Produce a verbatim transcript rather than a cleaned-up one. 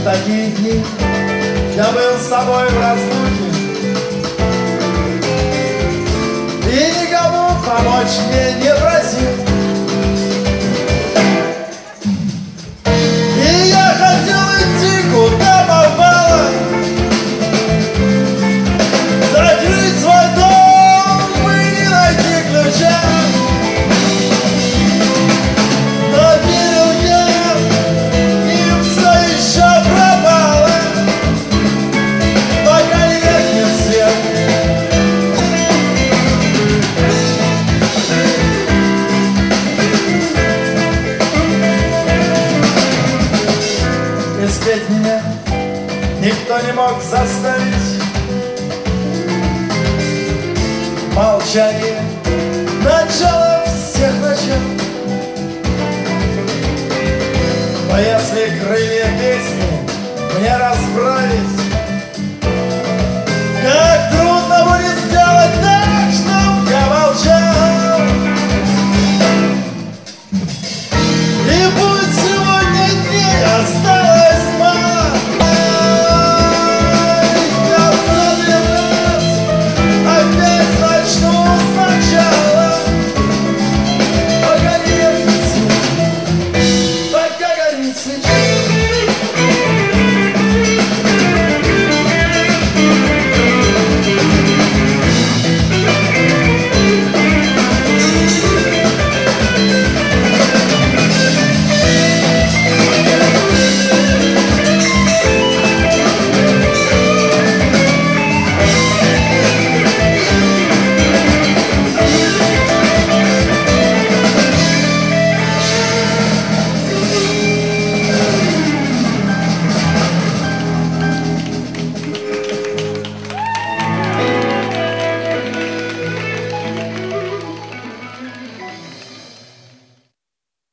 такие дни я был с тобой в разлуке, и никому помочь мне не просил. И я хотел идти куда попало, закрыть свой дом и не найти ключа. Но верил я, и все еще пропало, пока не гаснет свет. И спеть меня никто не мог заставить. Молчание — начало всех начал. Но если крылья песни мне расправить,